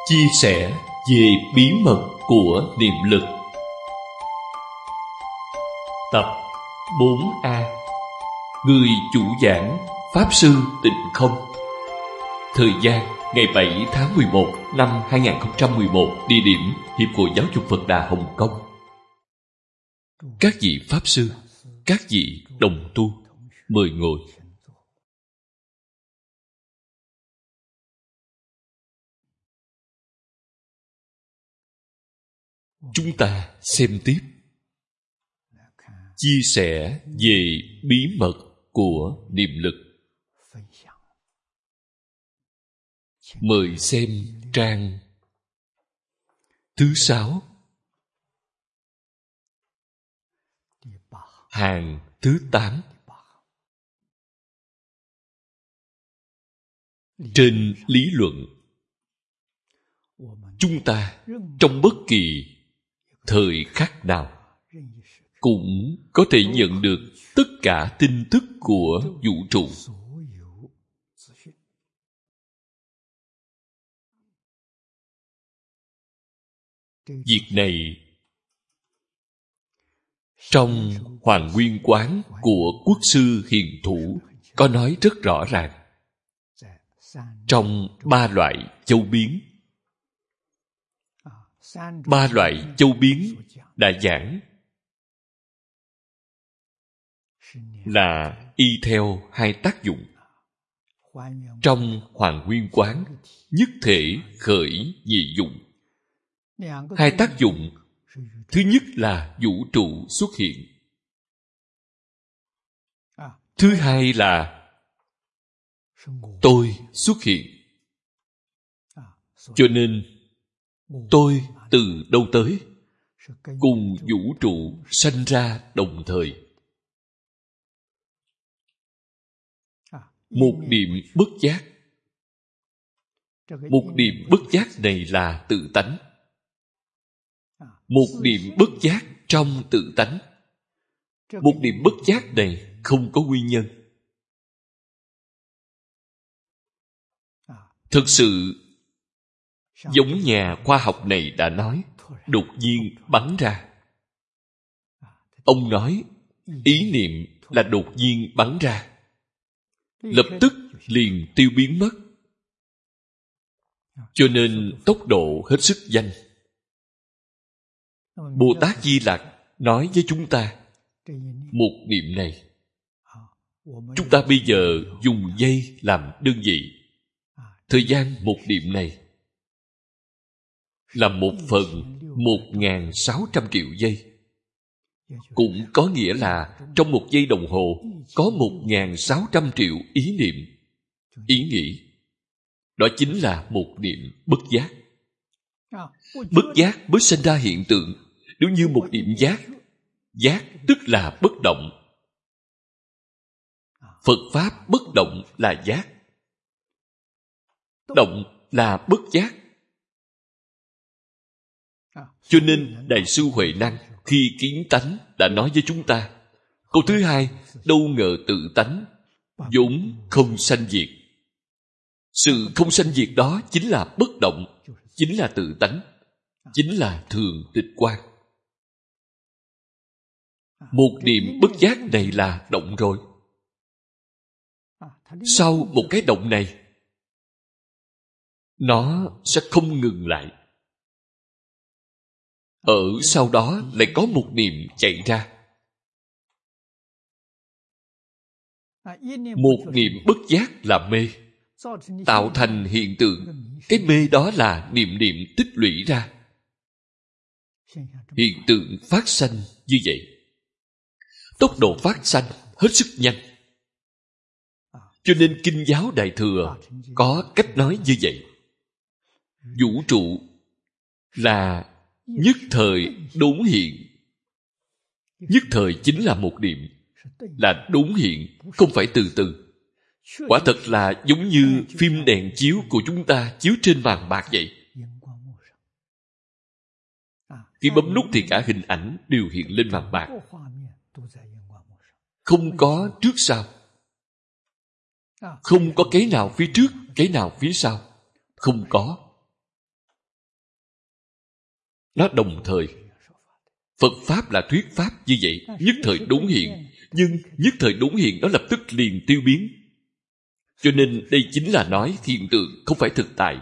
Chia sẻ về bí mật của niệm lực. Tập 4A. Người chủ giảng Pháp Sư Tịnh Không. Thời gian ngày 7 tháng 11 năm 2011. Địa điểm Hiệp hội Giáo dục Phật Đà Hồng Kông. Các vị Pháp Sư, các vị đồng tu, mời ngồi. Chúng ta xem tiếp. Chia sẻ về bí mật của niệm lực. Mời xem trang thứ 6, hàng thứ 8. Trên lý luận, chúng ta trong bất kỳ thời khắc nào cũng có thể nhận được tất cả tin tức của vũ trụ. Việc này trong Hoàng Nguyên Quán của Quốc sư Hiền Thủ có nói rất rõ ràng. Trong 3 loại châu biến, 3 loại châu biến đã giảng là y theo 2 tác dụng. Trong Hoàng Nguyên Quán, nhất thể khởi nhị dụng. 2 tác dụng, thứ nhất là vũ trụ xuất hiện, thứ hai là tôi xuất hiện. Cho nên tôi từ đâu tới, cùng vũ trụ sanh ra đồng thời. Một niệm bất giác. Một niệm bất giác này là tự tánh. Một niệm bất giác trong tự tánh. Một niệm bất giác này không có nguyên nhân. Thực sự, giống nhà khoa học này đã nói, đột nhiên bắn ra. Ông nói, ý niệm là đột nhiên bắn ra, lập tức liền tiêu biến mất. Cho nên tốc độ hết sức nhanh. Bồ Tát Di Lặc nói với chúng ta, một niệm này, chúng ta bây giờ dùng giây làm đơn vị. Thời gian một niệm này là 1/1600 triệu giây. Cũng có nghĩa là trong 1 giây đồng hồ có 1.600 triệu ý niệm, ý nghĩ. Đó chính là một niệm bất giác. Bất giác mới sinh ra hiện tượng. Nếu như một niệm giác, giác tức là bất động. Phật Pháp bất động là giác, động là bất giác. Cho nên Đại sư Huệ Năng khi kiến tánh đã nói với chúng ta, câu thứ 2, đâu ngờ tự tánh vốn không sanh diệt. Sự không sanh diệt đó chính là bất động, chính là tự tánh, chính là thường tịch quan. Một niệm bất giác này là động rồi. Sau một cái động này, nó sẽ không ngừng lại. Ở sau đó lại có một niệm chạy ra. Một niệm bất giác là mê, tạo thành hiện tượng. Cái mê đó là niệm niệm tích lũy ra. Hiện tượng phát sanh như vậy. Tốc độ phát sanh hết sức nhanh. Cho nên Kinh giáo Đại Thừa có cách nói như vậy. Vũ trụ là nhất thời đốn hiện. Nhất thời chính là một niệm, là đốn hiện, không phải từ từ. Quả thật là giống như phim đèn chiếu của chúng ta chiếu trên màn bạc vậy. Khi bấm nút thì cả hình ảnh đều hiện lên màn bạc, không có trước sau, không có cái nào phía trước, cái nào phía sau, không có. Nó đồng thời. Phật Pháp là thuyết Pháp như vậy, nhất thời đốn hiện. Nhưng nhất thời đốn hiện nó lập tức liền tiêu biến. Cho nên đây chính là nói hiện tượng, không phải thực tại.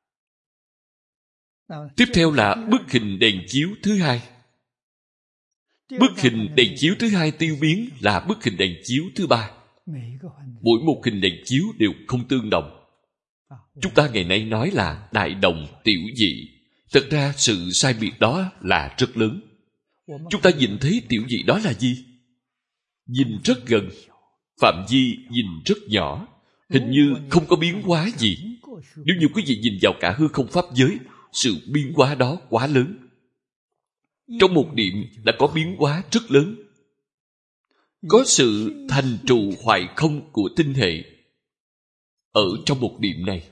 Tiếp theo là bức hình đèn chiếu thứ hai. Bức hình đèn chiếu thứ hai tiêu biến là bức hình đèn chiếu thứ ba. Mỗi một hình đèn chiếu đều không tương đồng. Chúng ta ngày nay nói là đại đồng tiểu dị. Thật ra sự sai biệt đó là rất lớn. Chúng ta nhìn thấy tiểu dị đó là gì? Nhìn rất gần, phạm vi nhìn rất nhỏ, hình như không có biến hóa gì. Nếu như quý vị nhìn vào cả hư không pháp giới, sự biến hóa đó quá lớn. Trong một niệm đã có biến hóa rất lớn. Có sự thành trụ hoại không của tinh hệ ở trong một niệm này.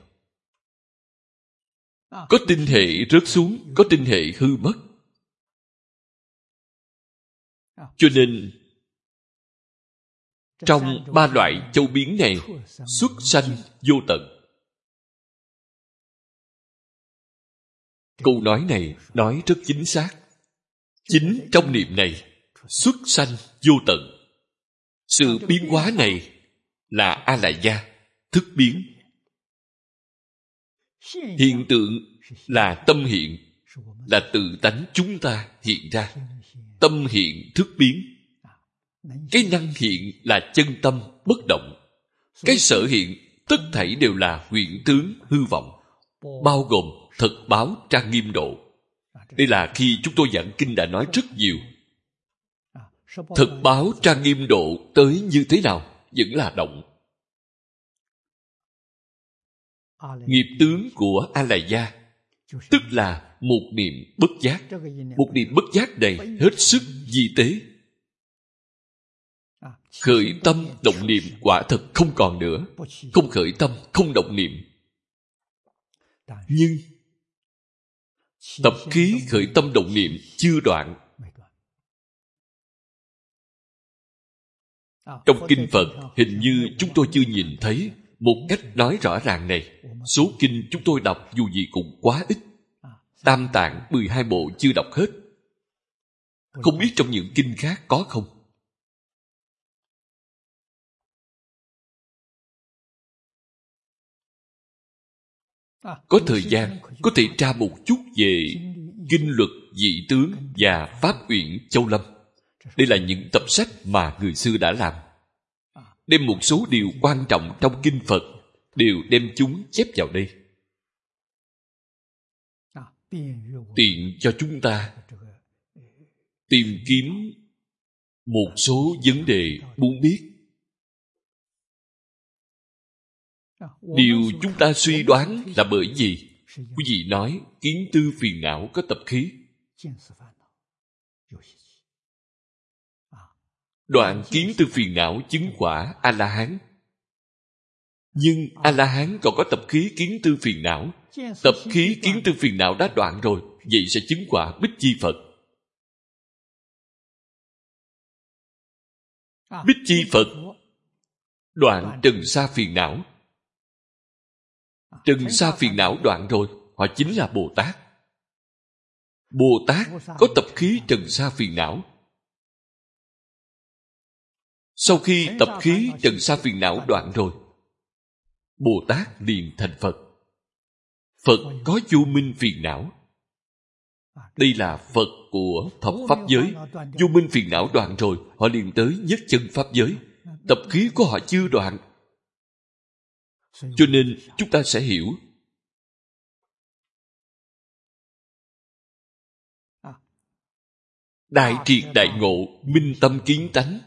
Có tinh hệ rớt xuống, có tinh hệ hư mất. Cho nên trong ba loại châu biến này, xuất sanh vô tận. Câu nói này nói rất chính xác. Chính trong niệm này, xuất sanh vô tận. Sự biến hóa này là A-la-gia, thức biến. Hiện tượng là tâm hiện, là tự tánh chúng ta hiện ra. Tâm hiện thức biến. Cái năng hiện là chân tâm bất động. Cái sở hiện tất thảy đều là huyễn tướng hư vọng, bao gồm thật báo trang nghiêm độ. Đây là khi chúng tôi giảng kinh đã nói rất nhiều. Thật báo trang nghiêm độ tới như thế nào vẫn là động. Nghiệp tướng của A-la-gia tức là một niệm bất giác. Một niệm bất giác này hết sức vi tế. Khởi tâm động niệm quả thật không còn nữa. Không khởi tâm, không động niệm. Nhưng tập khí khởi tâm động niệm chưa đoạn. Trong kinh Phật hình như chúng tôi chưa nhìn thấy một cách nói rõ ràng này. Số kinh chúng tôi đọc dù gì cũng quá ít. Tam Tạng 12 bộ chưa đọc hết. Không biết trong những kinh khác có không? Có thời gian có thể tra một chút về kinh luật dị tướng và pháp uyển Châu Lâm. Đây là những tập sách mà người xưa đã làm. Đem một số điều quan trọng trong kinh Phật đều đem chúng chép vào đây. Tiện cho chúng ta tìm kiếm một số vấn đề muốn biết. Điều chúng ta suy đoán là bởi vì quý vị nói kiến tư phiền não có tập khí. Đoạn kiến tư phiền não chứng quả A-la-hán. Nhưng A-la-hán còn có tập khí kiến tư phiền não. Tập khí kiến tư phiền não đã đoạn rồi, vậy sẽ chứng quả Bích Chi Phật. Bích Chi Phật đoạn trần sa phiền não. Trần sa phiền não đoạn rồi, họ chính là Bồ Tát. Bồ Tát có tập khí trần sa phiền não. Sau khi tập khí trần sa phiền não đoạn rồi, Bồ Tát liền thành Phật. Phật có vô minh phiền não. Đây là Phật của thập pháp giới. Vô minh phiền não đoạn rồi, họ liền tới nhất chân pháp giới. Tập khí của họ chưa đoạn. Cho nên chúng ta sẽ hiểu đại triệt đại ngộ, minh tâm kiến tánh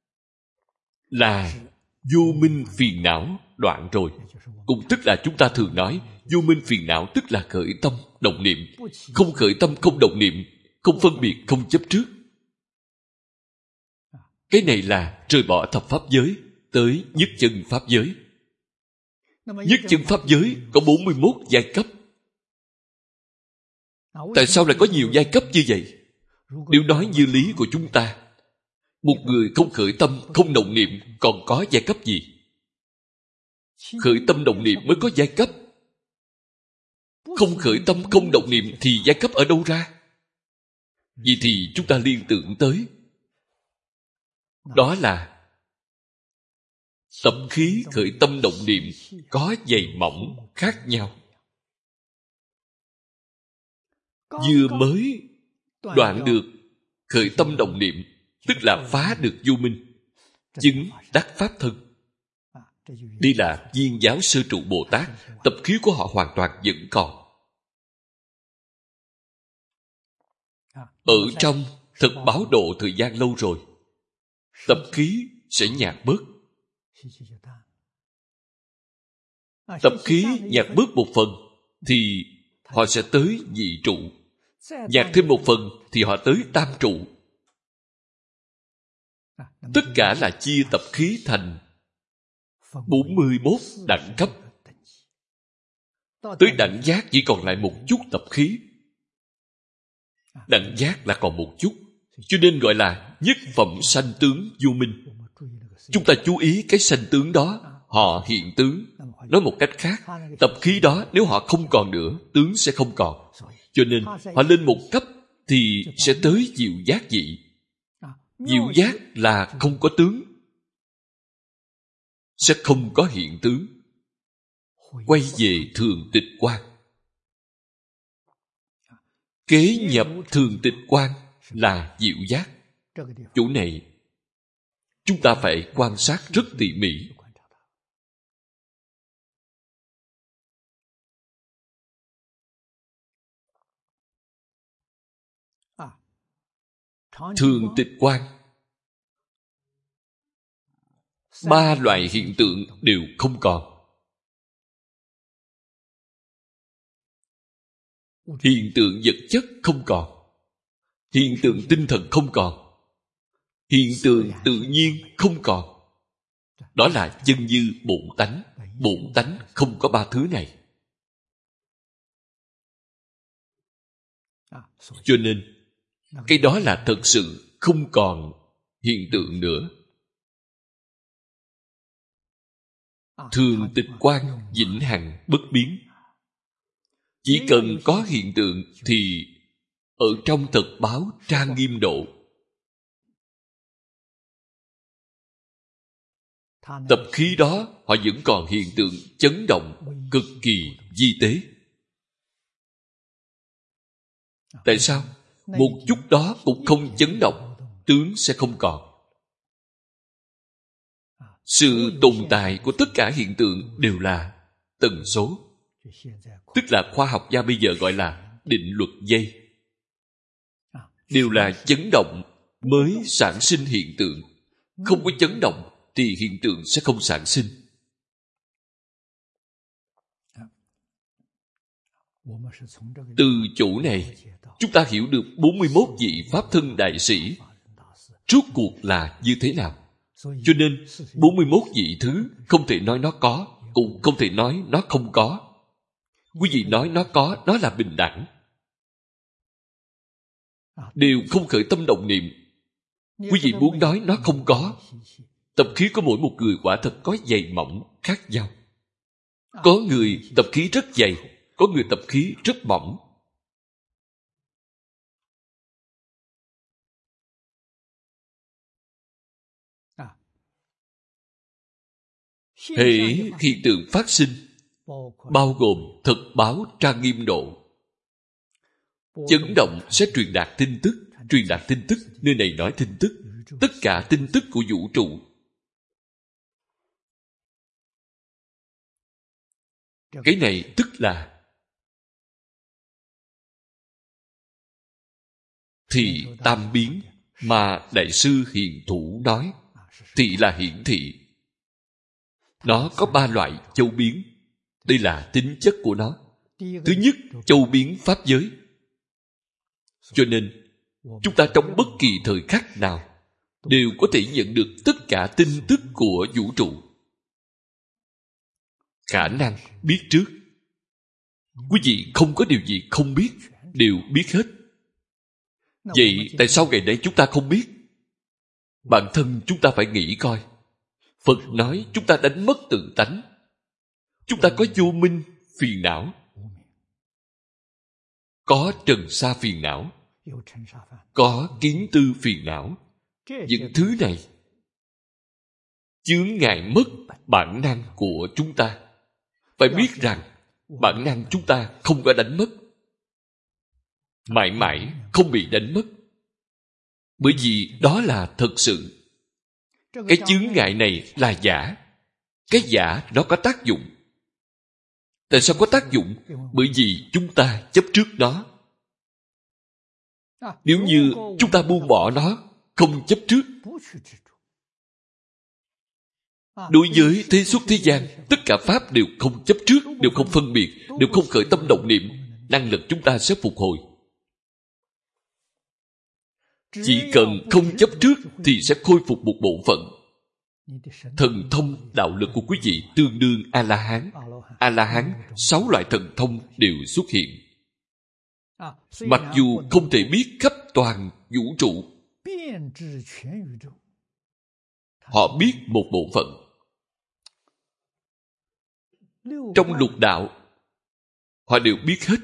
là vô minh phiền não đoạn rồi. Cũng tức là chúng ta thường nói vô minh phiền não tức là khởi tâm động niệm. Không khởi tâm không động niệm, không phân biệt không chấp trước. Cái này là rời bỏ thập pháp giới tới nhất chân pháp giới. Nhất chân pháp giới có 41 giai cấp. Tại sao lại có nhiều giai cấp như vậy? Nếu nói như lý của chúng ta, một người không khởi tâm không động niệm còn có giai cấp gì? Khởi tâm động niệm mới có giai cấp. Không khởi tâm không động niệm thì giai cấp ở đâu ra? Vậy thì chúng ta liên tưởng tới đó là tập khí khởi tâm động niệm có dày mỏng khác nhau. Vừa mới đoạn được khởi tâm động niệm, tức là phá được vô minh, chứng đắc pháp thân. Đây là Viên Giáo Sơ Trụ Bồ Tát, tập khí của họ hoàn toàn vẫn còn. Ở trong thực báo độ thời gian lâu rồi, tập khí sẽ nhạt bớt. Tập khí nhạt bớt một phần thì họ sẽ tới nhị trụ, nhạt thêm một phần thì họ tới tam trụ. Tất cả là chia tập khí thành 41 đẳng cấp. Tới đẳng giác chỉ còn lại một chút tập khí. Đẳng giác là còn một chút, cho nên gọi là nhất phẩm sanh tướng vô minh. Chúng ta chú ý cái sanh tướng đó, họ hiện tướng. Nói một cách khác, tập khí đó nếu họ không còn nữa, tướng sẽ không còn. Cho nên họ lên một cấp thì sẽ tới diệu giác vị. Diệu giác là không có tướng, sẽ không có hiện tướng, quay về thường tịch quan. Kế nhập thường tịch quan là diệu giác. Chỗ này chúng ta phải quan sát rất tỉ mỉ. Thường tịch quan, 3 loại hiện tượng đều không còn. Hiện tượng vật chất không còn, hiện tượng tinh thần không còn, hiện tượng tự nhiên không còn. Đó là chân như bổn tánh. Bổn tánh không có 3 thứ này. Cho nên cái đó là thật sự không còn hiện tượng nữa. Thường tịch quan vĩnh hằng bất biến. Chỉ cần có hiện tượng thì ở trong thật báo trang nghiêm độ, tập khí đó họ vẫn còn hiện tượng chấn động cực kỳ vi tế. Tại sao? Một chút đó cũng không chấn động, tướng sẽ không còn. Sự tồn tại của tất cả hiện tượng đều là tần số, tức là khoa học gia bây giờ gọi là định luật dây. Đều là chấn động mới sản sinh hiện tượng. Không có chấn động thì hiện tượng sẽ không sản sinh. Từ chỗ này chúng ta hiểu được 41 vị Pháp thân đại sĩ rốt cuộc là như thế nào. Cho nên 41 vị thứ không thể nói nó có, cũng không thể nói nó không có. Quý vị nói nó có, nó là bình đẳng, đều không khởi tâm động niệm. Quý vị muốn nói nó không có, tập khí của mỗi một người quả thật có dày mỏng khác nhau. Có người tập khí rất dày, có người tập khí rất mỏng. Hễ hiện tượng phát sinh, bao gồm thực báo trang nghiêm độ. Chấn động sẽ truyền đạt tin tức, truyền đạt tin tức, nơi này nói tin tức, tất cả tin tức của vũ trụ. Cái này tức là thị tam biến mà Đại sư Hiền Thủ nói. Thị là hiển thị. Nó có 3 loại châu biến. Đây là tính chất của nó. Thứ nhất, châu biến pháp giới. Cho nên chúng ta trong bất kỳ thời khắc nào đều có thể nhận được tất cả tin tức của vũ trụ. Khả năng biết trước. Quý vị không có điều gì không biết, đều biết hết. Vậy tại sao ngày nay chúng ta không biết? Bản thân chúng ta phải nghĩ coi. Phật nói chúng ta đánh mất tự tánh. Chúng ta có vô minh, phiền não. Có trần sa phiền não, có kiến tư phiền não. Những thứ này chướng ngại mất bản năng của chúng ta. Phải biết rằng bản năng chúng ta không có đánh mất, mãi mãi không bị đánh mất. Bởi vì đó là thật sự. Cái chướng ngại này là giả. Cái giả nó có tác dụng. Tại sao có tác dụng? Bởi vì chúng ta chấp trước nó. Nếu như chúng ta buông bỏ nó, không chấp trước, đối với thế xuất thế gian, tất cả pháp đều không chấp trước, đều không phân biệt, đều không khởi tâm động niệm, năng lực chúng ta sẽ phục hồi. Chỉ cần không chấp trước thì sẽ khôi phục một bộ phận. Thần thông đạo lực của quý vị tương đương A-la-hán. A-la-hán 6 loại thần thông đều xuất hiện. Mặc dù không thể biết khắp toàn vũ trụ, họ biết một bộ phận. Trong lục đạo, họ đều biết hết.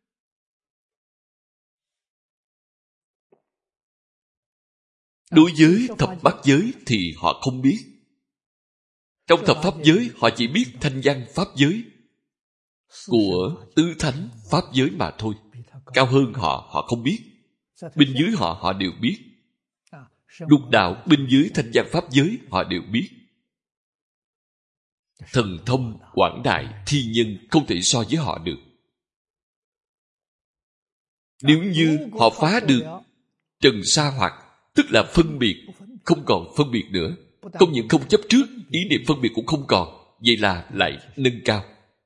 Đối với thập bát giới thì họ không biết. Trong thập pháp giới, họ chỉ biết thanh văn pháp giới của tứ thánh pháp giới mà thôi. Cao hơn họ, họ không biết. Bên dưới họ, họ đều biết. Lục đạo bên dưới thanh văn pháp giới, họ đều biết. Thần thông quảng đại, thiên nhân không thể so với họ được. Nếu như họ phá được trần sa hoặc, tức là phân biệt, không còn phân biệt nữa, không những không chấp trước, ý niệm phân biệt cũng không còn, vậy là lại nâng cao.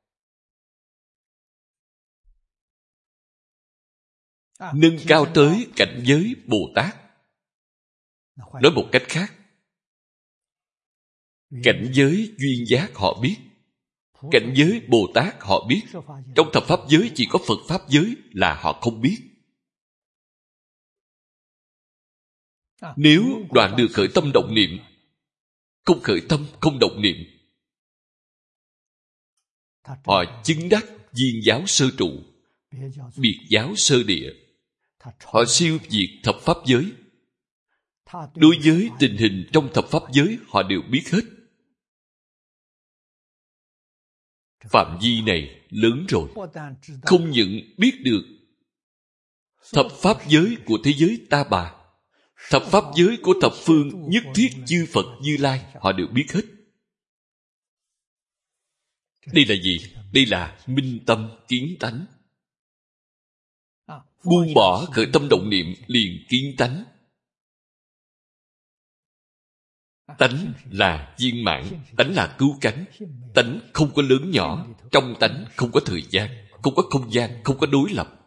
Nâng cao tới cảnh giới Bồ Tát. Nói một cách khác, cảnh giới duyên giác họ biết, cảnh giới Bồ Tát họ biết. Trong thập pháp giới chỉ có Phật pháp giới là họ không biết. Nếu đoạn được khởi tâm động niệm, không khởi tâm không động niệm, họ chứng đắc viên giáo sơ trụ, biệt giáo sơ địa. Họ siêu diệt thập pháp giới. Đối với tình hình trong thập pháp giới, họ đều biết hết. Phạm vi này lớn rồi. Không những biết được thập pháp giới của thế giới Ta Bà, thập pháp giới của thập phương nhất thiết chư Phật Như Lai, họ đều biết hết. Đây là gì? Đây là minh tâm kiến tánh. Buông bỏ khởi tâm động niệm liền kiến tánh. Tánh là viên mãn, tánh là cứu cánh. Tánh không có lớn nhỏ, trong tánh không có thời gian, không có không gian, không có đối lập.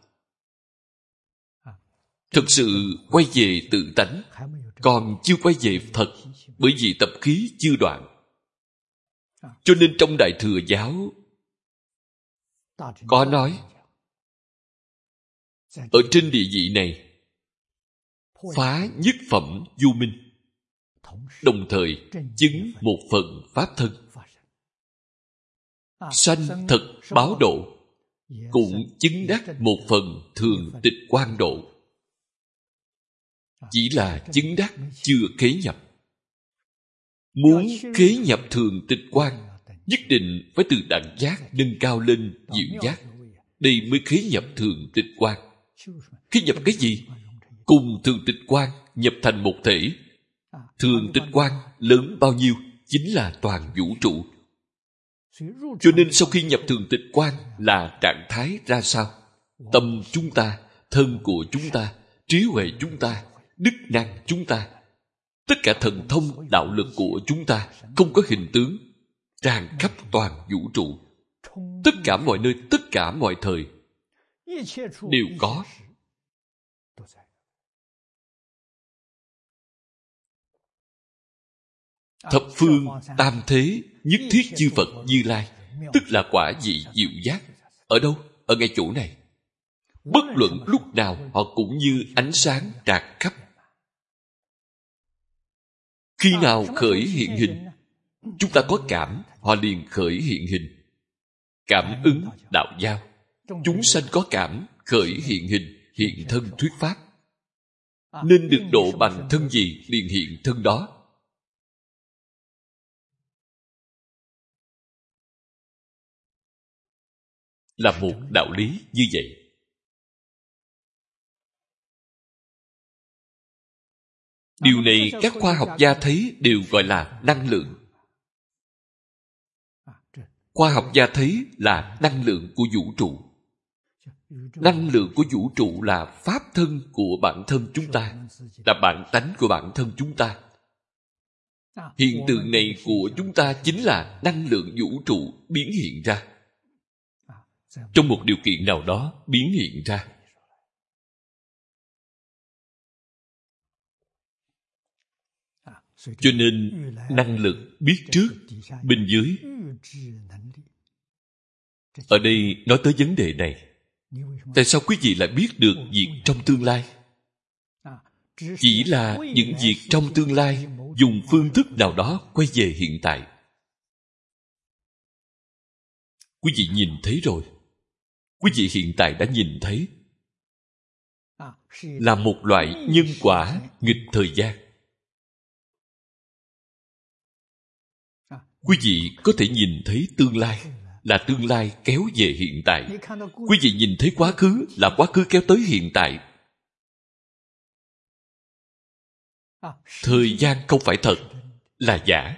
Thực sự quay về tự tánh, còn chưa quay về thật, bởi vì tập khí chưa đoạn. Cho nên trong Đại Thừa Giáo có nói, ở trên địa vị này phá nhất phẩm vô minh, đồng thời chứng một phần pháp thân, sanh thật báo độ, cũng chứng đắc một phần thường tịch quang độ. Chỉ là chứng đắc chưa khế nhập. Muốn khế nhập thường tịch quang, nhất định phải từ đẳng giác nâng cao lên diệu giác. Đây mới khế nhập thường tịch quang. Khế nhập cái gì? Cùng thường tịch quang nhập thành một thể. Thường tịch quang lớn bao nhiêu? Chính là toàn vũ trụ. Cho nên sau khi nhập thường tịch quang là trạng thái ra sao? Tâm chúng ta, thân của chúng ta, trí huệ chúng ta, đức năng chúng ta, tất cả thần thông đạo lực của chúng ta không có hình tướng, tràn khắp toàn vũ trụ. Tất cả mọi nơi, tất cả mọi thời đều có. Thập phương tam thế nhất thiết chư Phật Như Lai, tức là quả vị diệu giác. Ở đâu? Ở ngay chỗ này. Bất luận lúc nào họ cũng như ánh sáng tràn khắp. Khi nào khởi hiện hình, chúng ta có cảm, họ liền khởi hiện hình. Cảm ứng đạo giao. Chúng sanh có cảm, khởi hiện hình, hiện thân thuyết pháp. nên được độ bằng thân gì liền hiện thân đó. Là một đạo lý như vậy. Điều này các khoa học gia thấy đều gọi là năng lượng. Khoa học gia thấy là năng lượng của vũ trụ. Năng lượng của vũ trụ là pháp thân của bản thân chúng ta, là bản tánh của bản thân chúng ta. Hiện tượng này của chúng ta chính là năng lượng vũ trụ biến hiện ra. Trong một điều kiện nào đó biến hiện ra. Cho nên năng lực biết trước, bên dưới. Ở đây nói tới vấn đề này. Tại sao quý vị lại biết được việc trong tương lai? Chỉ là những việc trong tương lai dùng phương thức nào đó quay về hiện tại. Quý vị nhìn thấy rồi. Quý vị hiện tại đã nhìn thấy. Là một loại nhân quả nghịch thời gian. Quý vị có thể nhìn thấy tương lai, là tương lai kéo về hiện tại. Quý vị nhìn thấy quá khứ, là quá khứ kéo tới hiện tại. Thời gian không phải thật, là giả.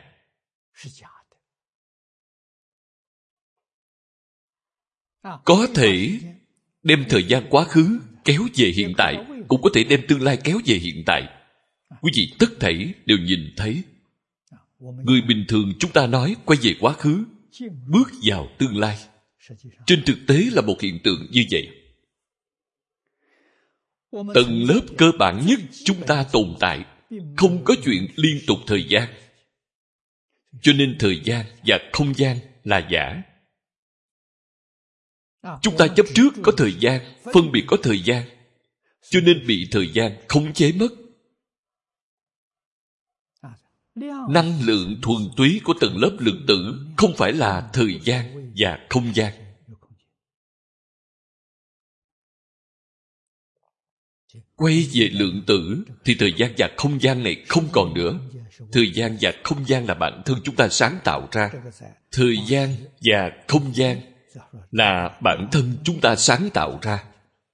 Có thể đem thời gian quá khứ kéo về hiện tại, cũng có thể đem tương lai kéo về hiện tại. Quý vị tất thảy đều nhìn thấy. Người bình thường chúng ta nói quay về quá khứ, bước vào tương lai. Trên thực tế là một hiện tượng như vậy. Tầng lớp cơ bản nhất chúng ta tồn tại, không có chuyện liên tục thời gian. Cho nên thời gian và không gian là giả. Chúng ta chấp trước có thời gian, phân biệt có thời gian, cho nên bị thời gian khống chế mất. Năng lượng thuần túy của tầng lớp lượng tử không phải là thời gian và không gian. Quay về lượng tử thì thời gian và không gian này không còn nữa. Thời gian và không gian là bản thân chúng ta sáng tạo ra. Thời gian và không gian là bản thân chúng ta sáng tạo ra.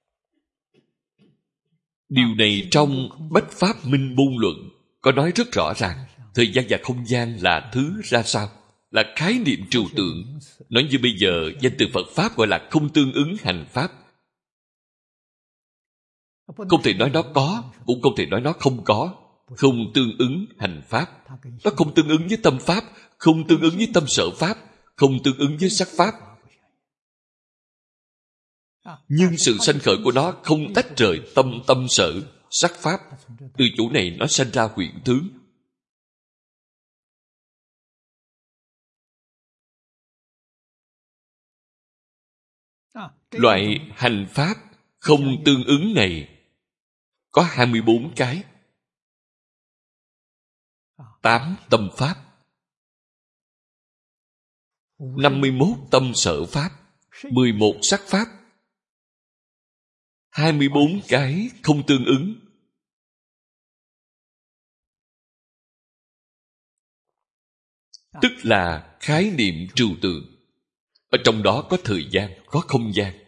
Điều này trong Bách Pháp Minh Môn Luận có nói rất rõ ràng. Thời gian và không gian là thứ ra sao? Là khái niệm trừu tượng. Nói như bây giờ danh từ Phật Pháp gọi là không tương ứng hành Pháp. Không thể nói nó có, cũng không thể nói nó không có. Không tương ứng hành Pháp. Nó không tương ứng với tâm Pháp, không tương ứng với tâm sở Pháp, không tương ứng với sắc Pháp. Nhưng sự sanh khởi của nó không tách rời tâm sở, sắc Pháp. Từ chỗ này nó sanh ra huyễn tướng. Loại hành Pháp không tương ứng này có 24 cái. 8 tâm Pháp, 51 tâm sở Pháp, 11 sắc Pháp, 24 cái không tương ứng. Tức là khái niệm trừu tượng. Ở trong đó có thời gian, có không gian.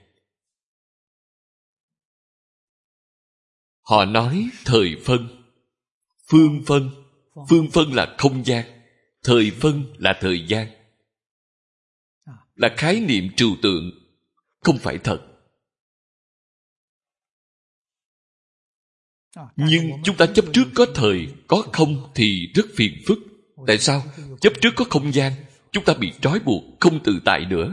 Họ nói thời phân, phương phân. Phương phân là không gian, thời phân là thời gian. Là khái niệm trừu tượng, không phải thật. Nhưng chúng ta chấp trước có thời, có không thì rất phiền phức. Tại sao? Chấp trước có không gian, chúng ta bị trói buộc, không tự tại nữa.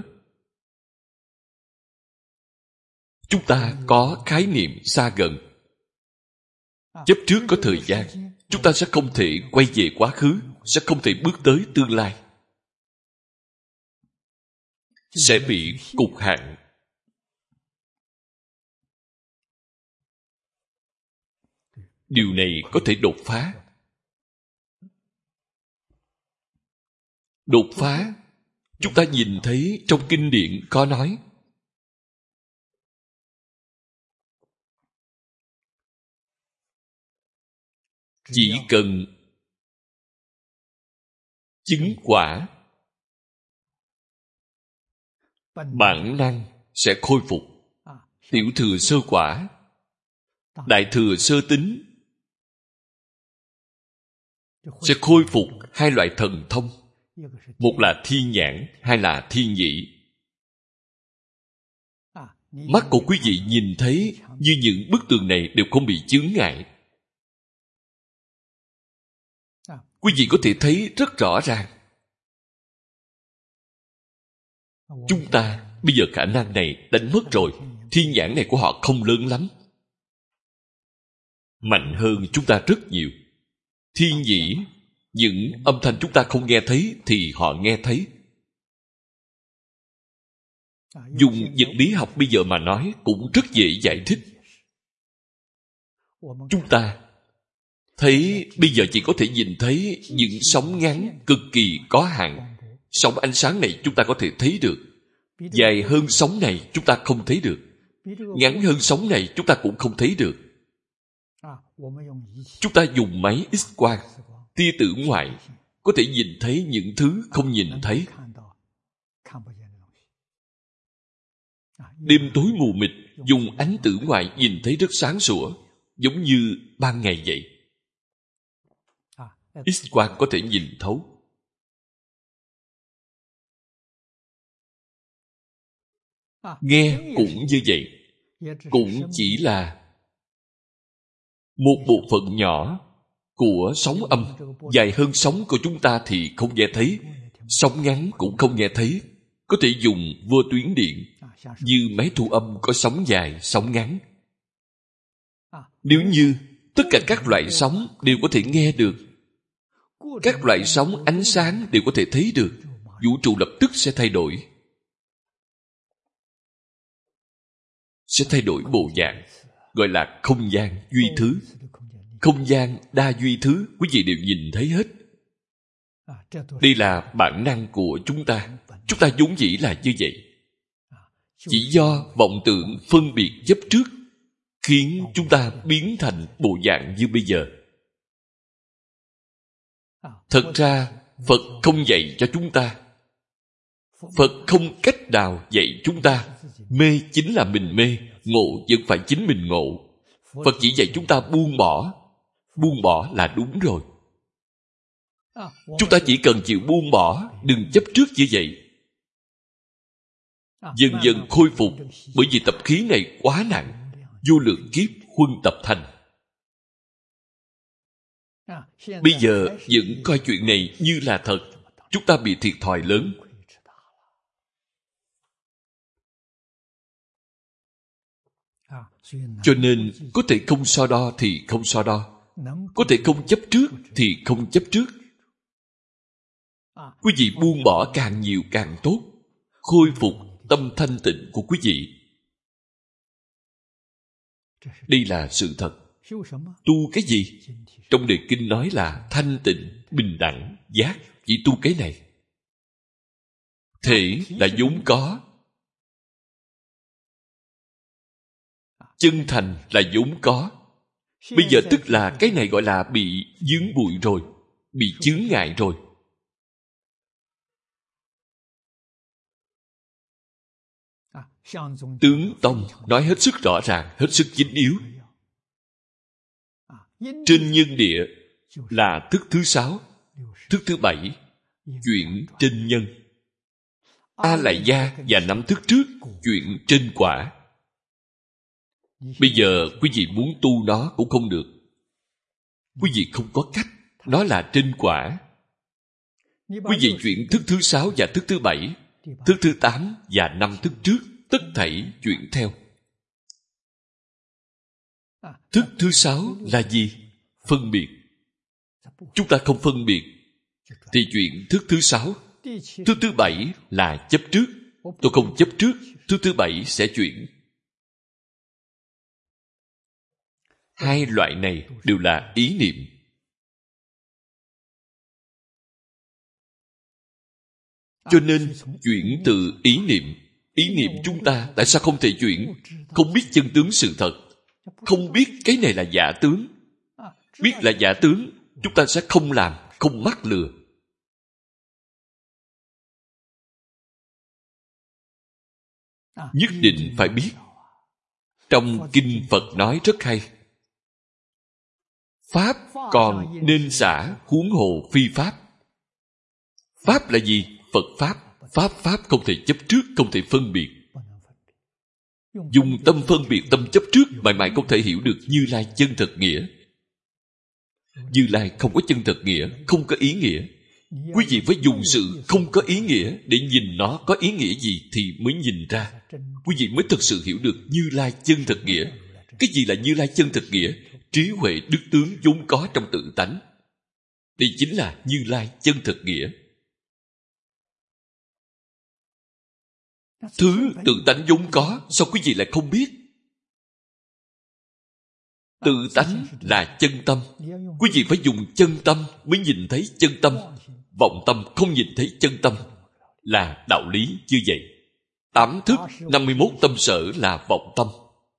Chúng ta có khái niệm xa gần. Chấp trước có thời gian, chúng ta sẽ không thể quay về quá khứ, sẽ không thể bước tới tương lai. Sẽ bị cục hạn. Điều này có thể đột phá. Đột phá, chúng ta nhìn thấy trong kinh điển có nói chỉ cần chứng quả, bản năng sẽ khôi phục. Tiểu thừa sơ quả, đại thừa sơ tính sẽ khôi phục hai loại thần thông. Một là thiên nhãn, hai là thiên nhĩ. Mắt của quý vị nhìn thấy như những bức tường này đều không bị chướng ngại. Quý vị có thể thấy rất rõ ràng. Chúng ta bây giờ khả năng này đánh mất rồi. Thiên nhãn này của họ không lớn lắm, mạnh hơn chúng ta rất nhiều. Thiên nhĩ, những âm thanh chúng ta không nghe thấy thì họ nghe thấy. Dùng vật lý học bây giờ mà nói cũng rất dễ giải thích. Chúng ta thấy bây giờ chỉ có thể nhìn thấy những sóng ngắn cực kỳ có hạn. Sóng ánh sáng này chúng ta có thể thấy được. Dài hơn sóng này chúng ta không thấy được. Ngắn hơn sóng này chúng ta cũng không thấy được. Chúng ta dùng máy X-quang, tia tử ngoại, có thể nhìn thấy những thứ không nhìn thấy. Đêm tối mù mịt, dùng ánh tử ngoại nhìn thấy rất sáng sủa, giống như ban ngày vậy. X-quang có thể nhìn thấu. Nghe cũng như vậy, cũng chỉ là một bộ phận nhỏ của sóng âm. Dài hơn sóng của chúng ta thì không nghe thấy, sóng ngắn cũng không nghe thấy. Có thể dùng vô tuyến điện, như máy thu âm có sóng dài, sóng ngắn. Nếu như tất cả các loại sóng đều có thể nghe được, các loại sóng ánh sáng đều có thể thấy được, vũ trụ lập tức sẽ thay đổi. Sẽ thay đổi bộ dạng, gọi là không gian duy thứ. Không gian đa duy thứ, quý vị đều nhìn thấy hết. Đây là bản năng của chúng ta. Chúng ta vốn dĩ là như vậy. Chỉ do vọng tưởng phân biệt chấp trước khiến chúng ta biến thành bộ dạng như bây giờ. Thật ra Phật không dạy cho chúng ta. Phật không cách nào dạy chúng ta. Mê chính là mình mê, ngộ vẫn phải chính mình ngộ. Phật chỉ dạy chúng ta buông bỏ. Buông bỏ là đúng rồi. Chúng ta chỉ cần chịu buông bỏ, đừng chấp trước như vậy. Dần dần khôi phục, bởi vì tập khí này quá nặng, vô lượng kiếp huân tập thành. Bây giờ vẫn coi chuyện này như là thật, chúng ta bị thiệt thòi lớn. Cho nên có thể không so đo thì không so đo, có thể không chấp trước thì không chấp trước. Quý vị buông bỏ càng nhiều càng tốt, khôi phục tâm thanh tịnh của quý vị. Đây là sự thật. Tu cái gì? Trong đề kinh nói là thanh tịnh, bình đẳng, giác. Chỉ tu cái này. Thể là vốn có, chân thành là vốn có. Bây giờ tức là cái này gọi là bị vướng bụi rồi, bị chướng ngại rồi. Tướng Tông nói hết sức rõ ràng, hết sức chính yếu. Trên nhân địa là thức thứ 6, thức thứ 7 chuyển trên nhân. A Lại Gia và 5 thức trước chuyển trên quả. Bây giờ quý vị muốn tu nó cũng không được. Quý vị không có cách, nó là trên quả. Quý vị chuyển thức thứ 6 và thức thứ 7, thức thứ 8 và 5 thức trước, tất thảy chuyển theo. Thức thứ 6 là gì? Phân biệt. Chúng ta không phân biệt thì chuyển thức thứ 6. Thức thứ 7 là chấp trước. Tôi không chấp trước, thức thứ 7 sẽ chuyển. Hai loại này đều là ý niệm. Cho nên chuyển từ ý niệm. Ý niệm chúng ta tại sao không thể chuyển? Không biết chân tướng sự thật, không biết cái này là giả tướng, Biết là giả tướng, chúng ta sẽ không làm, không mắc lừa. Nhất định phải biết. Trong kinh Phật nói rất hay. Pháp còn nên xả, huống hồ phi pháp. Pháp là gì? Phật Pháp. Pháp không thể chấp trước, không thể phân biệt. Dùng tâm phân biệt, tâm chấp trước, mãi mãi không thể hiểu được Như Lai chân thật nghĩa. Như Lai không có chân thật nghĩa, không có ý nghĩa. Quý vị phải dùng sự không có ý nghĩa để nhìn nó có ý nghĩa gì thì mới nhìn ra. Quý vị mới thực sự hiểu được Như Lai chân thật nghĩa. Cái gì là Như Lai chân thật nghĩa? Trí huệ đức tướng vốn có trong tự tánh. Đây chính là Như Lai chân thật nghĩa. Thứ tự tánh vốn có, sao quý vị lại không biết? Tự tánh là chân tâm. Quý vị phải dùng chân tâm mới nhìn thấy chân tâm. Vọng tâm không nhìn thấy chân tâm. Là đạo lý như vậy. 8 thức, 51 tâm sở là vọng tâm.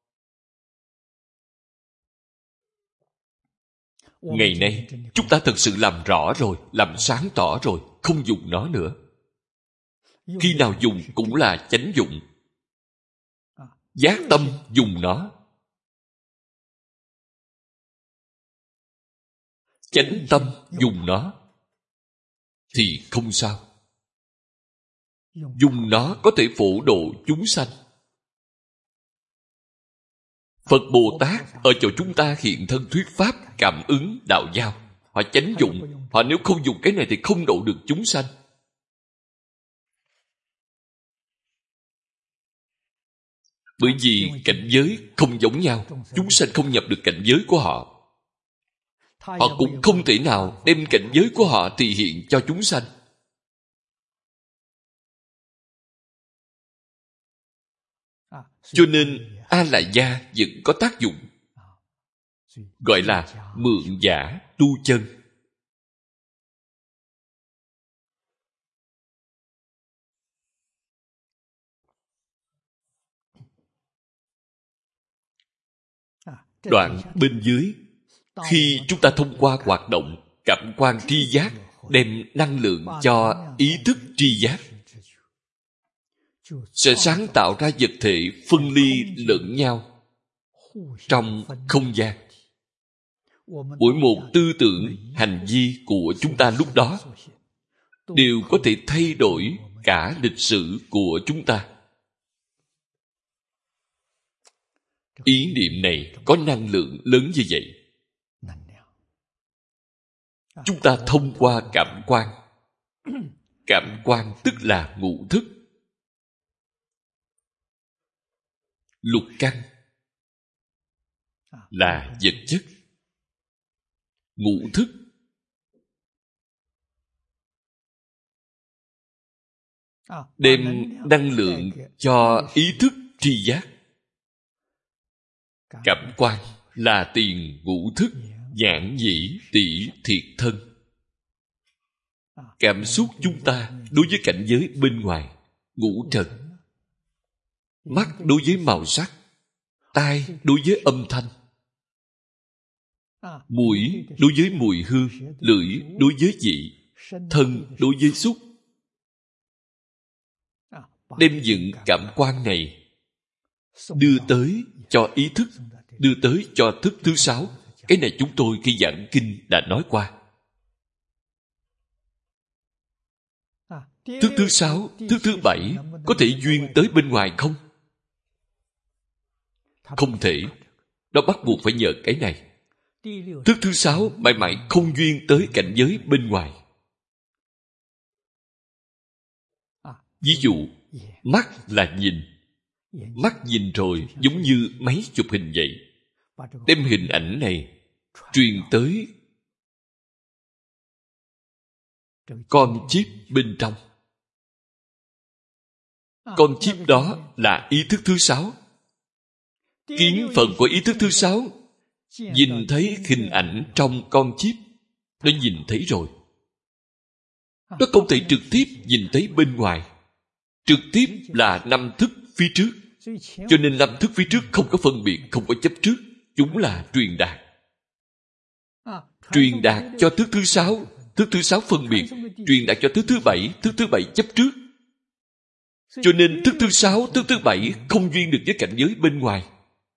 Ngày nay, chúng ta thật sự làm rõ rồi, làm sáng tỏ rồi, không dùng nó nữa. Khi nào dùng cũng là chánh dụng. Giác tâm dùng nó. Chánh tâm dùng nó thì không sao. Dùng nó có thể phổ độ chúng sanh. Phật Bồ Tát ở chỗ chúng ta hiện thân thuyết pháp, cảm ứng, đạo giao. Họ chánh dụng. Họ nếu không dùng cái này thì không độ được chúng sanh. Bởi vì cảnh giới không giống nhau, chúng sanh không nhập được cảnh giới của họ. Họ cũng không thể nào đem cảnh giới của họ thể hiện cho chúng sanh. Cho nên A-la-gia vẫn có tác dụng. Gọi là mượn giả tu chân. Đoạn bên dưới, khi chúng ta thông qua hoạt động cảm quan tri giác, đem năng lượng cho ý thức tri giác, sẽ sáng tạo ra vật thể phân ly lẫn nhau trong không gian. Mỗi một tư tưởng, hành vi của chúng ta lúc đó đều có thể thay đổi cả lịch sử của chúng ta. Ý niệm này có năng lượng lớn như vậy. Chúng ta thông qua cảm quan. Cảm quan tức là ngũ thức. Lục căn là vật chất. Ngũ thức đem năng lượng cho ý thức tri giác. Cảm quan là tiền ngũ thức, nhãn nhĩ tỷ thiệt thân. Cảm xúc chúng ta đối với cảnh giới bên ngoài, ngũ trần. Mắt đối với màu sắc, tai đối với âm thanh, mũi đối với mùi hương, lưỡi đối với vị, thân đối với xúc. Đem những cảm quan này đưa tới cho ý thức, đưa tới cho thức thứ 6. Cái này chúng tôi khi giảng kinh đã nói qua. Thức thứ 6, thức thứ 7 có thể duyên tới bên ngoài không? Không thể. Nó bắt buộc phải nhờ cái này. Thức thứ 6 mãi mãi không duyên tới cảnh giới bên ngoài. Ví dụ, mắt là nhìn. Mắt nhìn rồi giống như máy chụp hình vậy. Đem hình ảnh này truyền tới con chip bên trong. Con chip đó là ý thức thứ 6. Kiến phần của ý thức thứ 6 nhìn thấy hình ảnh trong con chip. Nó nhìn thấy rồi. Nó không thể trực tiếp nhìn thấy bên ngoài. Trực tiếp là 5 thức phía trước. Cho nên 5 thức phía trước không có phân biệt, không có chấp trước. Chúng là truyền đạt. truyền đạt cho thức thứ 6, thức thứ 6 phân biệt truyền đạt cho thức thứ 7, thức thứ 7 chấp trước. Cho nên thức thứ 6, thức thứ 7 không duyên được với cảnh giới bên ngoài.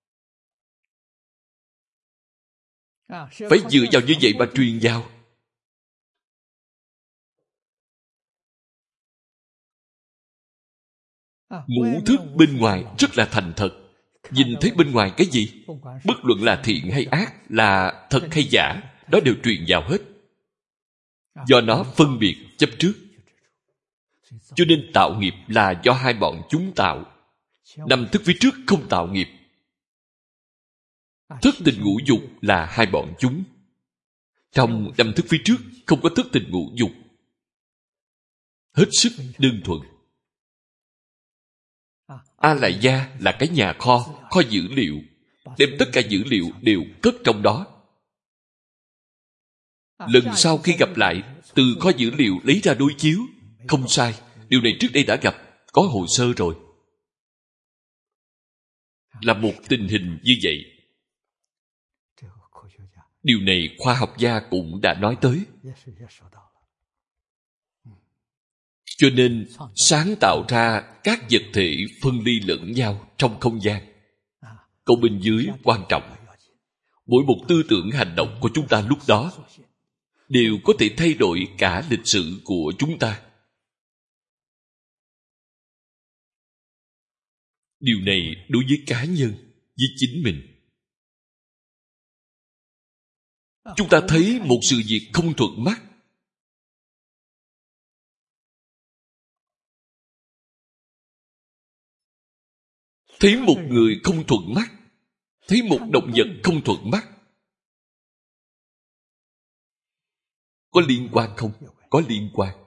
Phải dựa vào như vậy mà truyền vào. Ngũ thức bên ngoài rất là thành thật. Nhìn thấy bên ngoài cái gì, bất luận là thiện hay ác, là thật hay giả, đó đều truyền vào hết. Do nó phân biệt chấp trước. Cho nên tạo nghiệp là do hai bọn chúng tạo. Năm thức phía trước không tạo nghiệp. Thức tình ngũ dục là hai bọn chúng. Trong năm thức phía trước không có thức tình ngũ dục. Hết sức đơn thuần. A Lại Gia là cái nhà kho, kho dữ liệu, đem tất cả dữ liệu đều cất trong đó. Lần sau khi gặp lại, từ kho dữ liệu lấy ra đối chiếu. Không sai, điều này trước đây đã gặp, có hồ sơ rồi. Là một tình hình như vậy. Điều này khoa học gia cũng đã nói tới. Cho nên sáng tạo ra các vật thể phân ly lẫn nhau trong không gian. Câu bên dưới quan trọng. Mỗi một tư tưởng hành động của chúng ta lúc đó đều có thể thay đổi cả lịch sử của chúng ta. Điều này đối với cá nhân, với chính mình. Chúng ta thấy một sự việc không thuận mắt, thấy một người không thuận mắt, thấy một động vật không thuận mắt, có liên quan không? Có liên quan.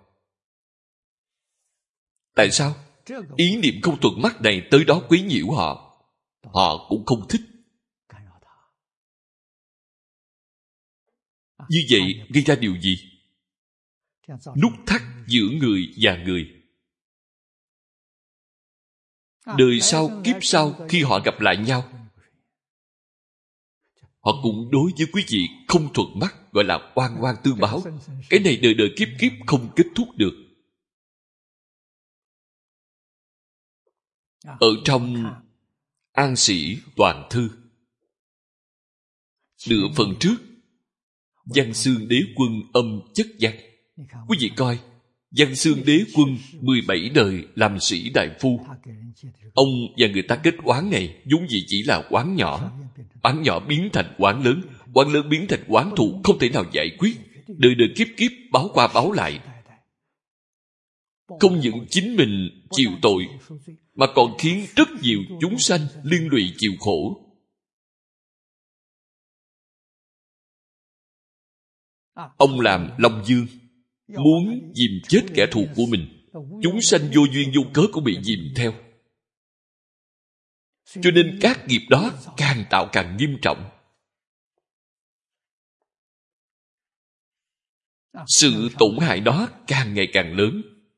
Tại sao? Ý niệm không thuận mắt này tới đó quấy nhiễu họ, họ cũng không thích. Như vậy gây ra điều gì? Nút thắt giữa người và người. Đời sau, kiếp sau, khi họ gặp lại nhau, họ cũng đối với quý vị không thuận mắt, gọi là oan oan tương báo. Cái này đời đời kiếp kiếp không kết thúc được. Ở trong An Sĩ Toàn Thư, nửa phần trước, Văn Xương Đế Quân âm chất văn. Quý vị coi, Văn Xương Đế Quân 17 đời làm sĩ đại phu. Ông và người ta kết oán này vốn dĩ chỉ là oán nhỏ. Oán nhỏ biến thành oán lớn biến thành oán thù không thể nào giải quyết. Đời đời kiếp kiếp báo qua báo lại. Không những chính mình chịu tội, mà còn khiến rất nhiều chúng sanh liên lụy chịu khổ. Ông làm Long Dương, muốn dìm chết kẻ thù của mình. Chúng sanh vô duyên vô cớ cũng bị dìm theo. Cho nên các nghiệp đó càng tạo càng nghiêm trọng. Sự tổn hại đó càng ngày càng lớn.